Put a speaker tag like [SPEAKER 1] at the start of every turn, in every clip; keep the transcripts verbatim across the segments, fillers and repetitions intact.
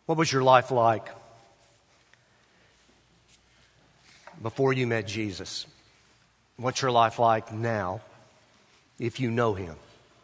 [SPEAKER 1] What was your life like before you met Jesus? What's your life like now if you know Him?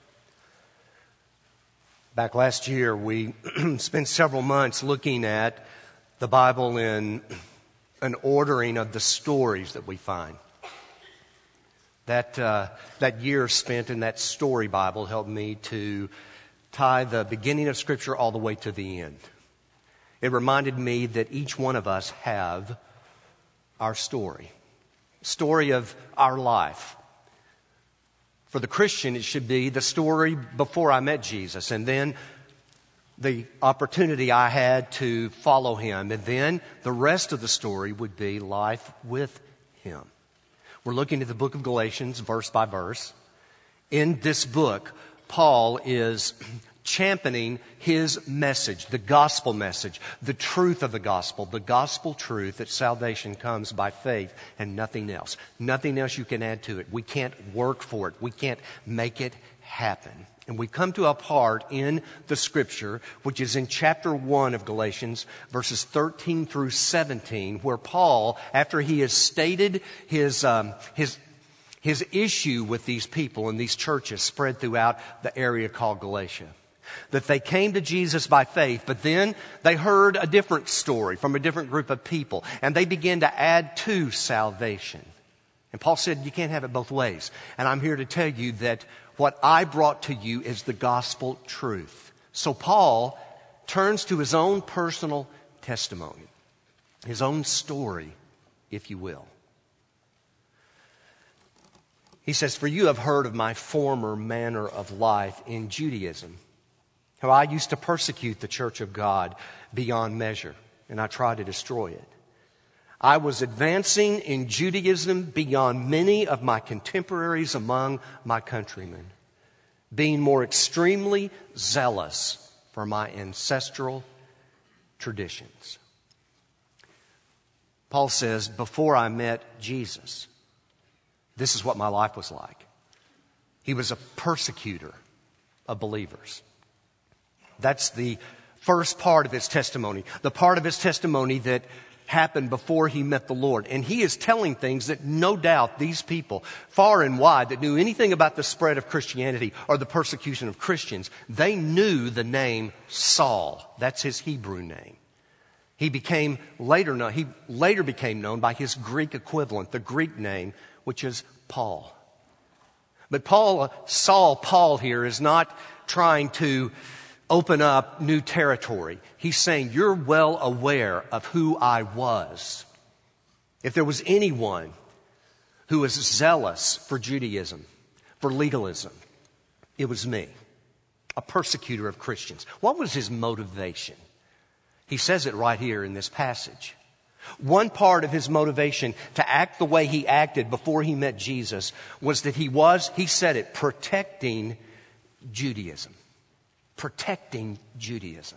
[SPEAKER 1] Back last year, we spent several months looking at the Bible in an ordering of the stories that we find. That uh, that year spent in that story Bible helped me to tie the beginning of Scripture all the way to the end. It reminded me that each one of us have our story, story of our life. For the Christian, it should be the story before I met Jesus, and then the opportunity I had to follow Him, and then the rest of the story would be life with Him. We're looking at the book of Galatians, verse by verse. In this book, Paul is championing his message, the gospel message, the truth of the gospel, the gospel truth that salvation comes by faith and nothing else. Nothing else you can add to it. We can't work for it. We can't make it happen. And we come to a part in the Scripture, which is in chapter one of Galatians, verses thirteen through seventeen, where Paul, after he has stated his um, his his issue with these people and these churches spread throughout the area called Galatia, that they came to Jesus by faith, but then they heard a different story from a different group of people, and they began to add to salvation. And Paul said, you can't have it both ways. And I'm here to tell you that what I brought to you is the gospel truth. So Paul turns to his own personal testimony, his own story, if you will. He says, for you have heard of my former manner of life in Judaism, how I used to persecute the church of God beyond measure, and I tried to destroy it. I was advancing in Judaism beyond many of my contemporaries among my countrymen, being more extremely zealous for my ancestral traditions. Paul says, before I met Jesus, this is what my life was like. He was a persecutor of believers. That's the first part of his testimony, the part of his testimony that happened before he met the Lord. And he is telling things that no doubt these people, far and wide, that knew anything about the spread of Christianity or the persecution of Christians, they knew the name Saul. That's his Hebrew name. He became later known, he later became known by his Greek equivalent, the Greek name, which is Paul. But Paul, Saul, Paul here is not trying to open up new territory. He's saying, you're well aware of who I was. If there was anyone who was zealous for Judaism, for legalism, it was me, a persecutor of Christians. What was his motivation? He says it right here in this passage. One part of his motivation to act the way he acted before he met Jesus was that he was, he said it, protecting Judaism. Protecting Judaism.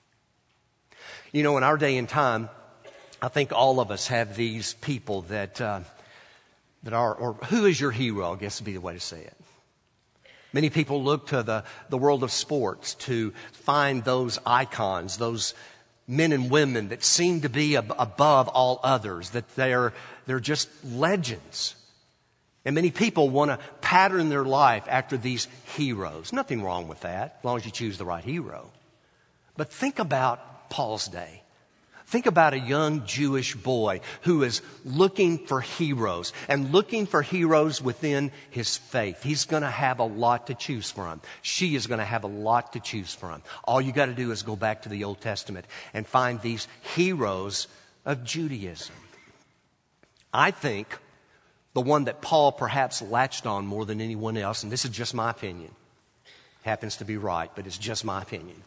[SPEAKER 1] You know, in our day and time, I think all of us have these people that uh, that are, or who is your hero, I guess would be the way to say it. Many people look to the, the world of sports to find those icons, those men and women that seem to be ab- above all others, that they're, they're just legends. And many people want to pattern their life after these heroes. Nothing wrong with that, as long as you choose the right hero. But think about Paul's day. Think about a young Jewish boy who is looking for heroes and looking for heroes within his faith. He's going to have a lot to choose from. She is going to have a lot to choose from. All you got to do is go back to the Old Testament and find these heroes of Judaism. I think the one that Paul perhaps latched on more than anyone else, and this is just my opinion, happens to be right, but it's just my opinion,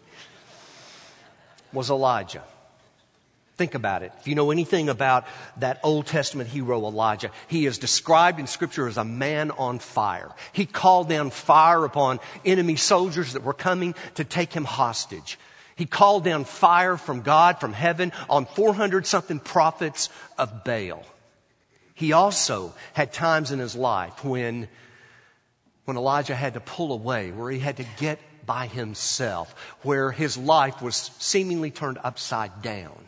[SPEAKER 1] was Elijah. Think about it. If you know anything about that Old Testament hero Elijah, he is described in Scripture as a man on fire. He called down fire upon enemy soldiers that were coming to take him hostage. He called down fire from God, from heaven, on four hundred something prophets of Baal. He also had times in his life when, when Elijah had to pull away, where he had to get by himself, where his life was seemingly turned upside down.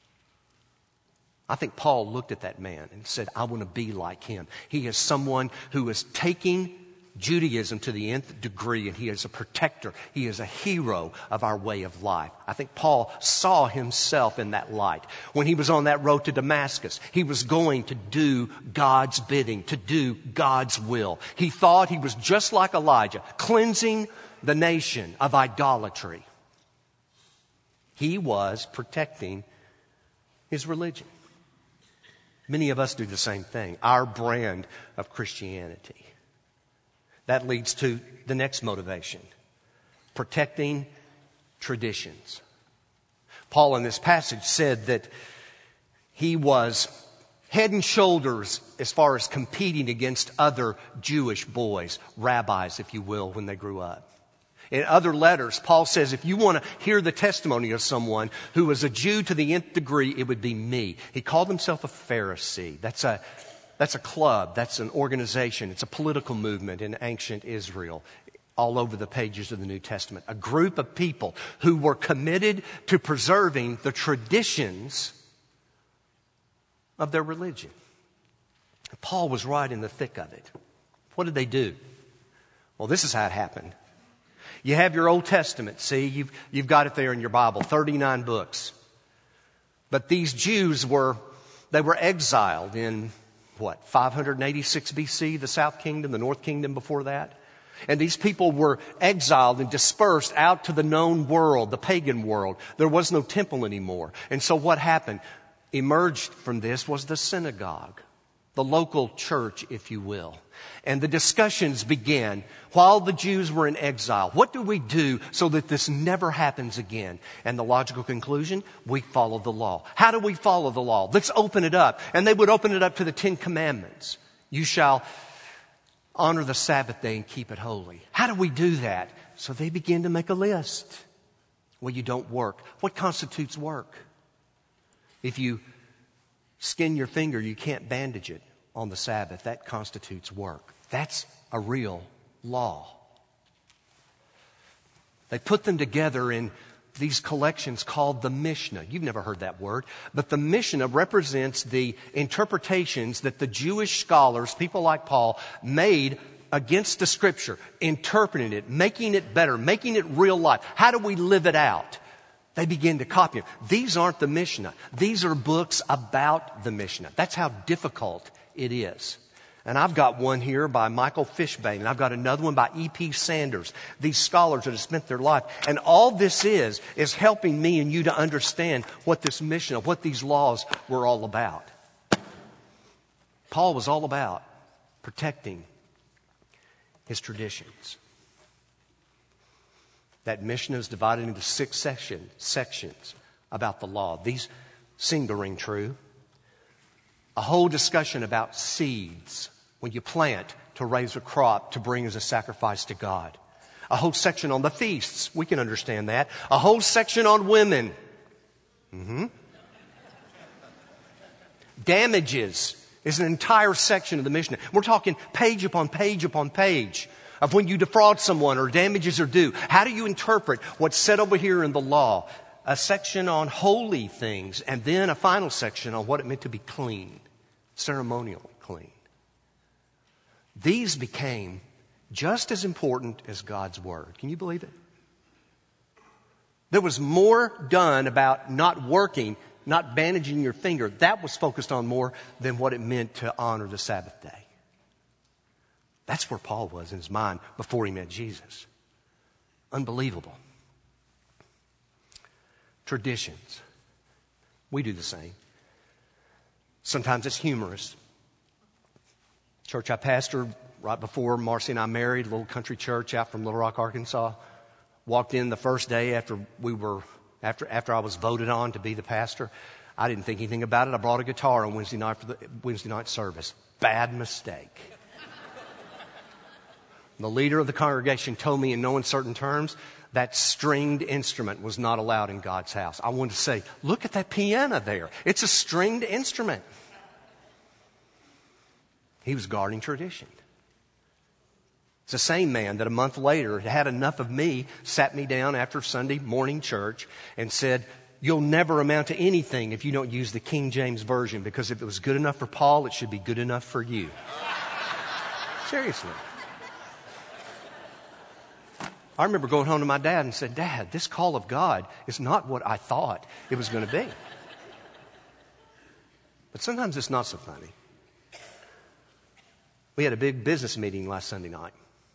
[SPEAKER 1] I think Paul looked at that man and said, I want to be like him. He is someone who is taking Judaism to the nth degree, and he is a protector. He is a hero of our way of life. I think Paul saw himself in that light. When he was on that road to Damascus, he was going to do God's bidding, to do God's will. He thought he was just like Elijah, cleansing the nation of idolatry. He was protecting his religion. Many of us do the same thing, our brand of Christianity. That leads to the next motivation, protecting traditions. Paul in this passage said that he was head and shoulders as far as competing against other Jewish boys, rabbis, if you will, when they grew up. In other letters, Paul says, if you want to hear the testimony of someone who was a Jew to the nth degree, it would be me. He called himself a Pharisee. That's a That's a club. That's an organization. It's a political movement in ancient Israel, all over the pages of the New Testament. A group of people who were committed to preserving the traditions of their religion. Paul was right in the thick of it. What did they do? Well, this is how it happened. You have your Old Testament. See, you've, you've got it there in your Bible, thirty-nine books. But these Jews were, they were exiled in what, five eighty-six B C, the South Kingdom, the North Kingdom before that. And these people were exiled and dispersed out to the known world, the pagan world. There was no temple anymore. And so what happened? Emerged from this was the synagogue, the local church, if you will. And the discussions began while the Jews were in exile. What do we do so that this never happens again? And the logical conclusion, we follow the law. How do we follow the law? Let's open it up. And they would open it up to the Ten Commandments. You shall honor the Sabbath day and keep it holy. How do we do that? So they begin to make a list. Well, you don't work. What constitutes work? If you skin your finger, you can't bandage it on the Sabbath. That constitutes work. That's a real law. They put them together in these collections called the Mishnah. You've never heard that word. But the Mishnah represents the interpretations that the Jewish scholars, people like Paul, made against the Scripture, interpreting it, making it better, making it real life. How do we live it out? They begin to copy them. These aren't the Mishnah. These are books about the Mishnah. That's how difficult it is. And I've got one here by Michael Fishbane, and I've got another one by E P Sanders. These scholars that have spent their life. And all this is, is helping me and you to understand what this Mishnah, what these laws were all about. Paul was all about protecting his traditions. That Mishnah is divided into six section, sections about the law. These seem to ring true. A whole discussion about seeds. When you plant to raise a crop to bring as a sacrifice to God. A whole section on the feasts. We can understand that. A whole section on women. Mm-hmm. Damages is an entire section of the Mishnah. We're talking page upon page upon page of when you defraud someone or damages are due. How do you interpret what's said over here in the law? A section on holy things, and then a final section on what it meant to be clean, ceremonially clean. These became just as important as God's Word. Can you believe it? There was more done about not working, not bandaging your finger. That was focused on more than what it meant to honor the Sabbath day. That's where Paul was in his mind before he met Jesus. Unbelievable. Traditions. We do the same. Sometimes it's humorous. Church I pastored right before Marcy and I married, a little country church out from Little Rock, Arkansas. Walked in the first day after we were after after I was voted on to be the pastor. I didn't think anything about it. I brought a guitar on Wednesday night for the Wednesday night service. Bad mistake. The leader of the congregation told me in no uncertain terms that stringed instrument was not allowed in God's house. I wanted to say, look at that piano there. It's a stringed instrument. He was guarding tradition. It's the same man that a month later had had enough of me, sat me down after Sunday morning church and said, you'll never amount to anything if you don't use the King James Version, because if it was good enough for Paul, it should be good enough for you. Seriously. I remember going home to my dad and said, Dad, this call of God is not what I thought it was going to be. But sometimes it's not so funny. We had a big business meeting last Sunday night.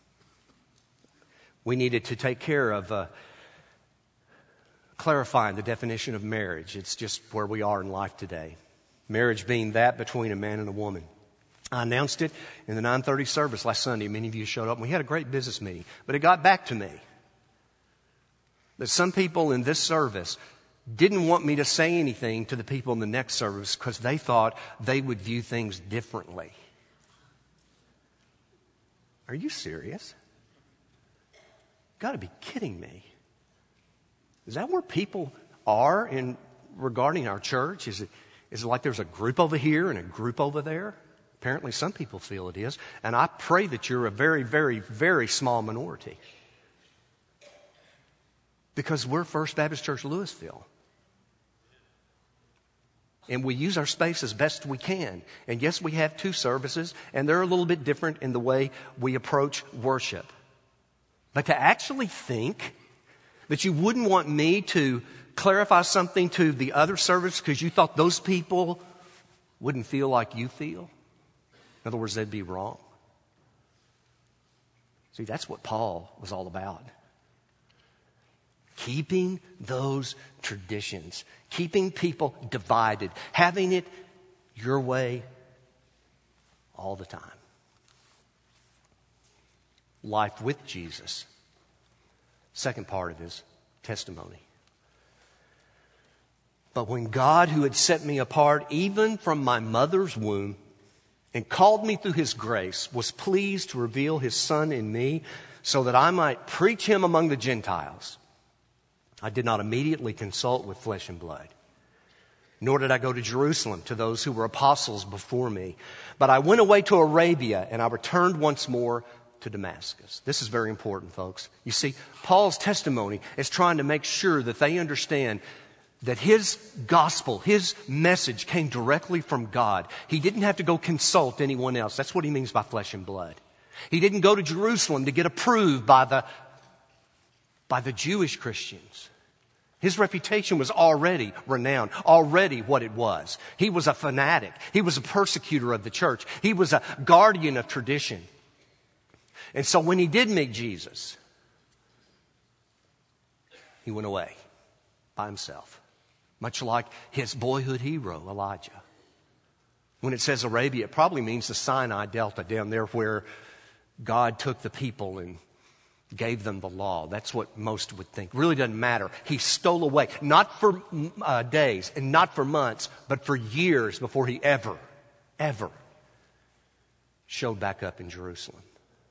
[SPEAKER 1] We needed to take care of uh, clarifying the definition of marriage. It's just where we are in life today. Marriage being that between a man and a woman. I announced it in the nine thirty service last Sunday. Many of you showed up and we had a great business meeting. But it got back to me that some people in this service didn't want me to say anything to the people in the next service because they thought they would view things differently. Are you serious? You've got to be kidding me. Is that where people are in regarding our church? Is it, is it like there's a group over here and a group over there? Apparently some people feel it is. And I pray that you're a very, very, very small minority. Because we're First Baptist Church Louisville. And we use our space as best we can. And yes, we have two services, and they're a little bit different in the way we approach worship. But to actually think that you wouldn't want me to clarify something to the other service because you thought those people wouldn't feel like you feel? In other words, they'd be wrong. See, that's what Paul was all about. Keeping those traditions. Keeping people divided. Having it your way all the time. Life with Jesus. Second part of his testimony. But when God, who had set me apart even from my mother's womb, and called me through his grace, was pleased to reveal his Son in me so that I might preach him among the Gentiles. I did not immediately consult with flesh and blood, nor did I go to Jerusalem to those who were apostles before me. But I went away to Arabia, and I returned once more to Damascus. This is very important, folks. You see, Paul's testimony is trying to make sure that they understand that his gospel, his message came directly from God. He didn't have to go consult anyone else. That's what he means by flesh and blood. He didn't go to Jerusalem to get approved by the, by the Jewish Christians. His reputation was already renowned, already what it was. He was a fanatic. He was a persecutor of the church. He was a guardian of tradition. And so when he did meet Jesus, he went away by himself. Much like his boyhood hero, Elijah. When it says Arabia, it probably means the Sinai Delta down there where God took the people and gave them the law. That's what most would think. Really doesn't matter. He stole away, not for uh, days and not for months, but for years before he ever, ever showed back up in Jerusalem.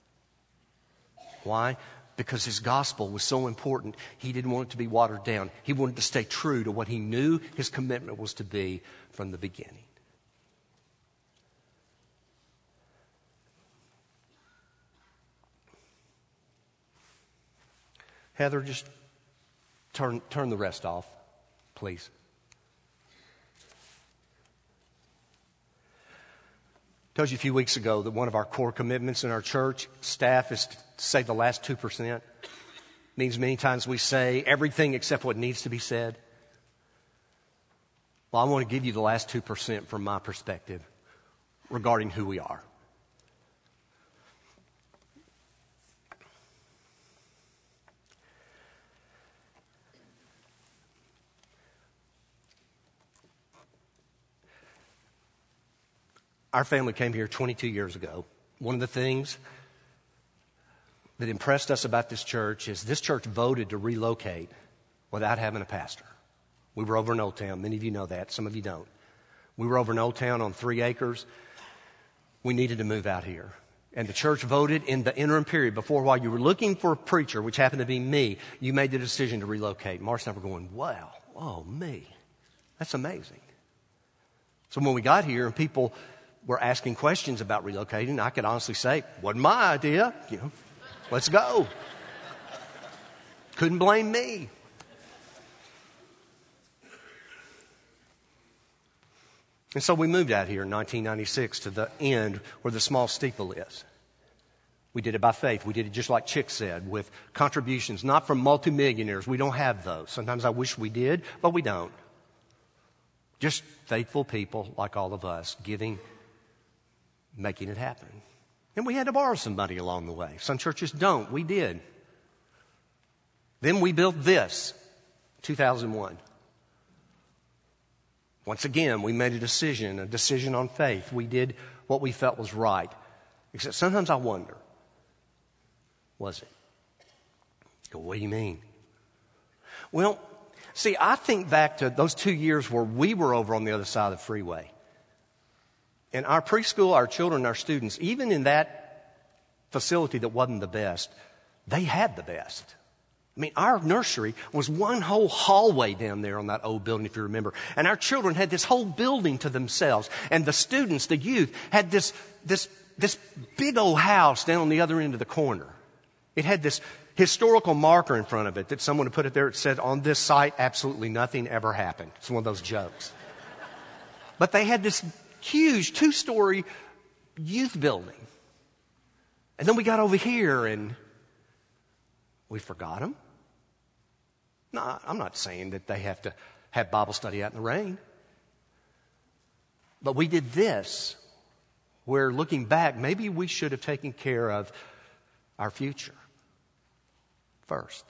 [SPEAKER 1] Why? Because his gospel was so important, he didn't want it to be watered down. He wanted to stay true to what he knew his commitment was to be from the beginning. Heather, just turn, turn the rest off, please. I told you a few weeks ago that one of our core commitments in our church staff is to say the last two percent. It means many times we say everything except what needs to be said. Well, I want to give you the last two percent from my perspective regarding who we are. Our family came here twenty-two years ago. One of the things that impressed us about this church is this church voted to relocate without having a pastor. We were over in Old Town. Many of you know that. Some of you don't. We were over in Old Town on three acres. We needed to move out here. And the church voted in the interim period before, while you were looking for a preacher, which happened to be me, you made the decision to relocate. Mark's and I were going, wow, oh, me. That's amazing. So when we got here and people were asking questions about relocating, I could honestly say, wasn't my idea. You know, Let's go. Couldn't blame me. And so we moved out here in nineteen ninety-six to the end where the small steeple is. We did it by faith. We did it just like Chick said, with contributions, not from multimillionaires. We don't have those. Sometimes I wish we did, but we don't. Just faithful people like all of us, giving, making it happen. And we had to borrow some money along the way. Some churches don't. We did. Then we built this, two thousand one. Once again, we made a decision, a decision on faith. We did what we felt was right. Except sometimes I wonder, was it? Go, what do you mean? Well, see, I think back to those two years where we were over on the other side of the freeway. And our preschool, our children, our students, even in that facility that wasn't the best, they had the best. I mean, our nursery was one whole hallway down there on that old building, if you remember. And our children had this whole building to themselves. And the students, the youth, had this, this, this big old house down on the other end of the corner. It had this historical marker in front of it that someone had put it there. It said, on this site, absolutely nothing ever happened. It's one of those jokes. But they had this huge two-story youth building. And then we got over here and we forgot them. No, I'm not saying that they have to have Bible study out in the rain. But we did this, where looking back, maybe we should have taken care of our future first.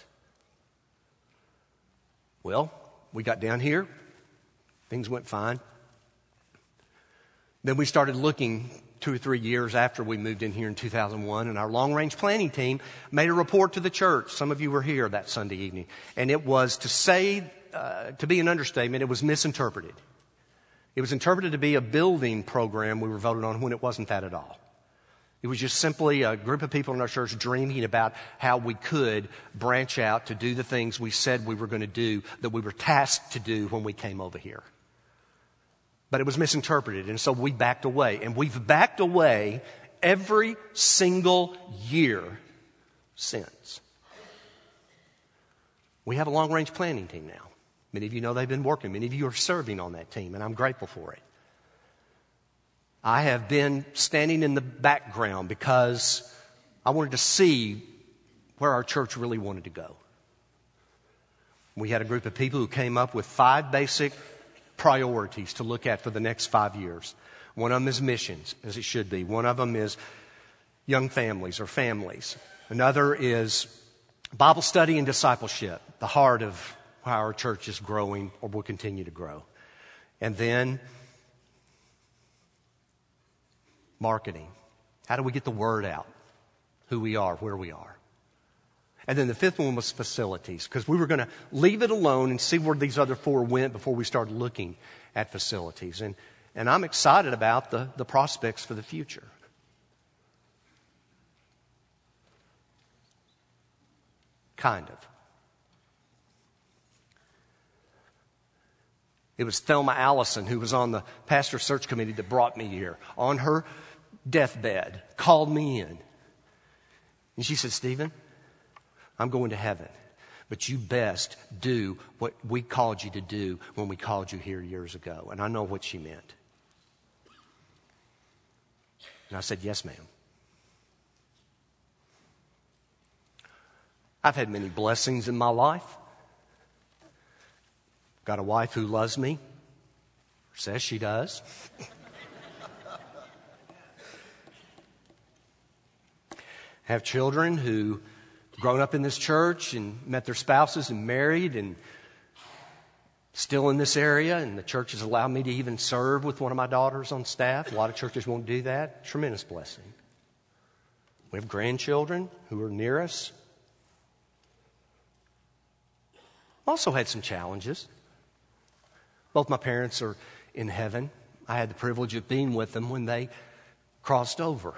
[SPEAKER 1] Well, we got down here. Things went fine. Then we started looking two or three years after we moved in here in two thousand one, and our long-range planning team made a report to the church. Some of you were here that Sunday evening. And it was, to say, uh, to be an understatement, it was misinterpreted. It was interpreted to be a building program we were voted on when it wasn't that at all. It was just simply a group of people in our church dreaming about how we could branch out to do the things we said we were going to do, that we were tasked to do when we came over here. But it was misinterpreted, and so we backed away. And we've backed away every single year since. We have a long-range planning team now. Many of you know they've been working. Many of you are serving on that team, and I'm grateful for it. I have been standing in the background because I wanted to see where our church really wanted to go. We had a group of people who came up with five basic priorities to look at for the next five years. One of them is missions, as it should be. One of them is young families or families. Another is Bible study and discipleship, the heart of how our church is growing or will continue to grow. And then marketing. How do we get the word out? Who we are, where we are. And then the fifth one was facilities, because we were going to leave it alone and see where these other four went before we started looking at facilities. And, and I'm excited about the, the prospects for the future. Kind of. It was Thelma Allison, who was on the pastor search committee, that brought me here. On her deathbed, called me in. And she said, Stephen, I'm going to heaven, but you best do what we called you to do when we called you here years ago. And I know what she meant. And I said, yes, ma'am. I've had many blessings in my life. Got a wife who loves me, says she does. Have children who grown up in this church and met their spouses and married and still in this area, and the church has allowed me to even serve with one of my daughters on staff. A lot of churches won't do that. Tremendous blessing. We have grandchildren who are near us. Also had some challenges. Both my parents are in heaven. I had the privilege of being with them when they crossed over.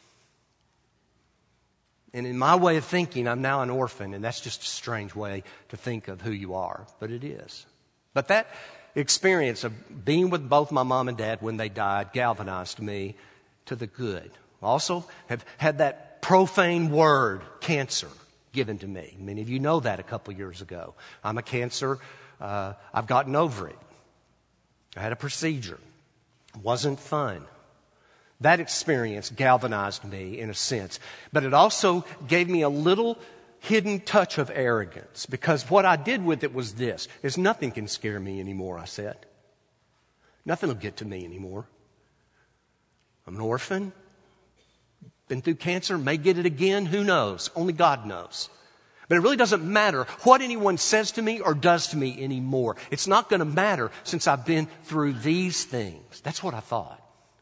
[SPEAKER 1] And in my way of thinking, I'm now an orphan, and that's just a strange way to think of who you are, but it is. But that experience of being with both my mom and dad when they died galvanized me to the good. Also have had that profane word cancer given to me. Many of you know that a couple years ago. I'm a cancer. Uh, I've gotten over it. I had a procedure. It wasn't fun. That experience galvanized me in a sense. But it also gave me a little hidden touch of arrogance, because what I did with it was this: is nothing can scare me anymore, I said. Nothing will get to me anymore. I'm an orphan. Been through cancer, may get it again, who knows? Only God knows. But it really doesn't matter what anyone says to me or does to me anymore. It's not going to matter since I've been through these things. That's what I thought.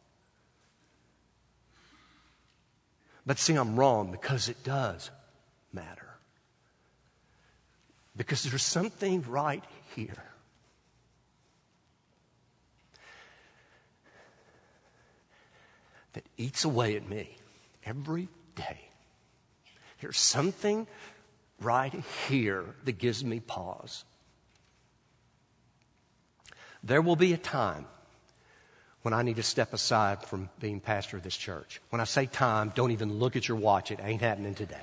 [SPEAKER 1] But see, I'm wrong, because it does matter. Because there's something right here. That eats away at me every day. There's something right here that gives me pause. There will be a time when I need to step aside from being pastor of this church. When I say time, don't even look at your watch. It ain't happening today.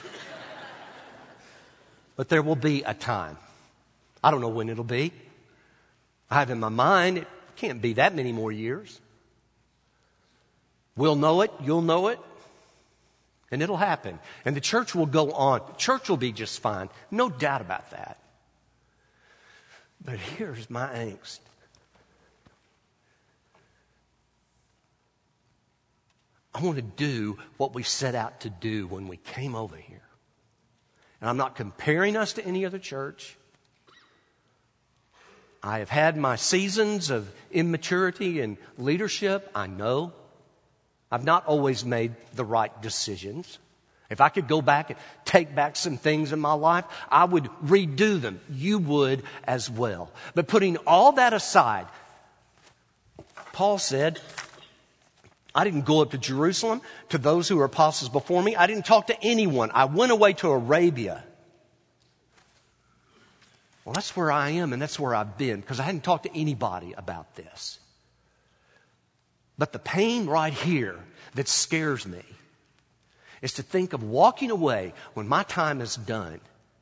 [SPEAKER 1] But there will be a time. I don't know when it'll be. I have in my mind, it can't be that many more years. We'll know it, you'll know it, and it'll happen. And the church will go on. The church will be just fine. No doubt about that. But here's my angst. I want to do what we set out to do when we came over here. And I'm not comparing us to any other church. I have had my seasons of immaturity and leadership, I know. I've not always made the right decisions. If I could go back and take back some things in my life, I would redo them. You would as well. But putting all that aside, Paul said, I didn't go up to Jerusalem to those who were apostles before me. I didn't talk to anyone. I went away to Arabia. Well, that's where I am, and that's where I've been, because I hadn't talked to anybody about this. But the pain right here that scares me is to think of walking away when my time is done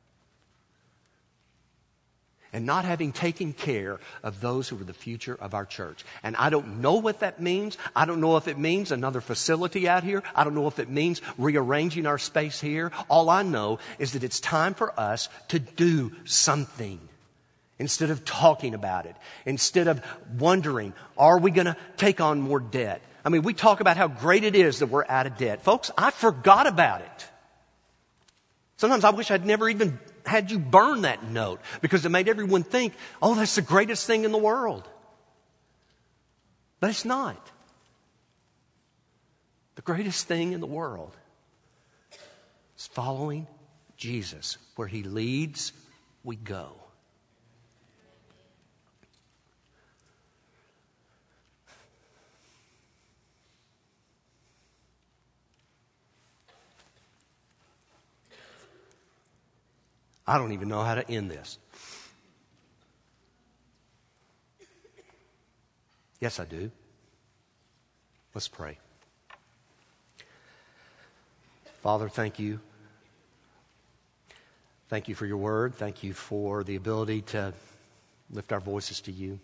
[SPEAKER 1] and not having taken care of those who are the future of our church. And I don't know what that means. I don't know if it means another facility out here. I don't know if it means rearranging our space here. All I know is that it's time for us to do something. Instead of talking about it, instead of wondering, are we going to take on more debt? I mean, we talk about how great it is that we're out of debt. Folks, I forgot about it. Sometimes I wish I'd never even had you burn that note, because it made everyone think, oh, that's the greatest thing in the world. But it's not. The greatest thing in the world is following Jesus. Where He leads, we go. I don't even know how to end this. Yes, I do. Let's pray. Father, thank you. Thank you for your word. Thank you for the ability to lift our voices to you.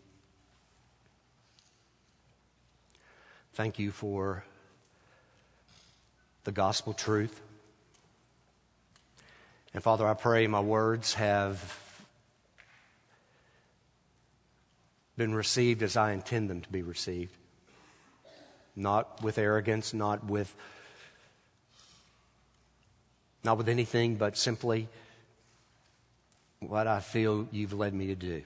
[SPEAKER 1] Thank you for the gospel truth. And Father, I pray my words have been received as I intend them to be received. Not with arrogance, not with, not with anything, but simply what I feel you've led me to do.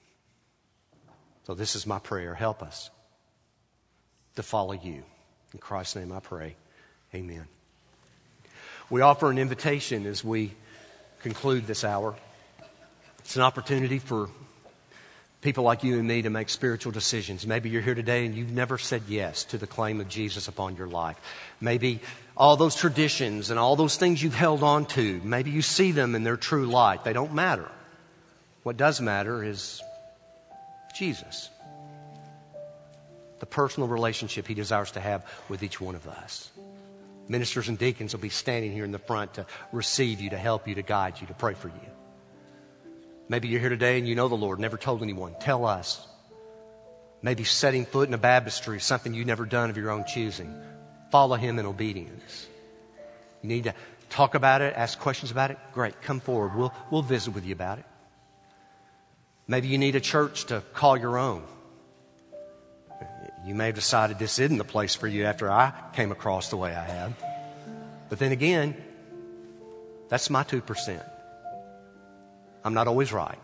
[SPEAKER 1] So this is my prayer. Help us to follow you. In Christ's name I pray. Amen. We offer an invitation as we conclude this hour. It's an opportunity for people like you and me to make spiritual decisions. Maybe you're here today and you've never said yes to the claim of Jesus upon your life. Maybe all those traditions and all those things you've held on to, maybe you see them in their true light. They don't matter. What does matter is Jesus. The personal relationship He desires to have with each one of us. Ministers and deacons will be standing here in the front to receive you, to help you, to guide you, to pray for you. Maybe you're here today and you know the Lord, never told anyone. Tell us. Maybe setting foot in a baptistry is something you've never done of your own choosing. Follow Him in obedience. You need to talk about it, ask questions about it. Great, come forward. We'll, we'll visit with you about it. Maybe you need a church to call your own. You may have decided this isn't the place for you after I came across the way I have. But then again, that's my two percent. I'm not always right.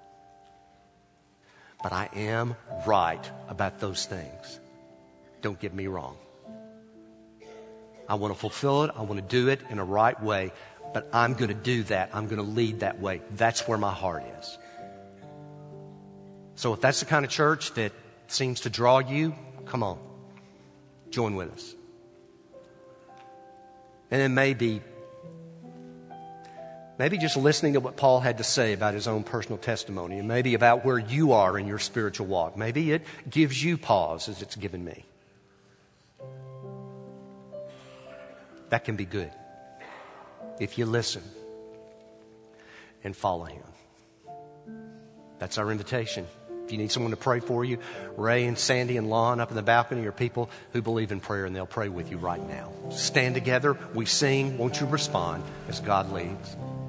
[SPEAKER 1] But I am right about those things. Don't get me wrong. I want to fulfill it. I want to do it in a right way. But I'm going to do that. I'm going to lead that way. That's where my heart is. So if that's the kind of church that seems to draw you, come on. Join with us. And then maybe, maybe just listening to what Paul had to say about his own personal testimony, and maybe about where you are in your spiritual walk. Maybe it gives you pause as it's given me. That can be good if you listen and follow Him. That's our invitation. If you need someone to pray for you, Ray and Sandy and Lon up in the balcony are people who believe in prayer, and they'll pray with you right now. Stand together. We sing. Won't you respond as God leads?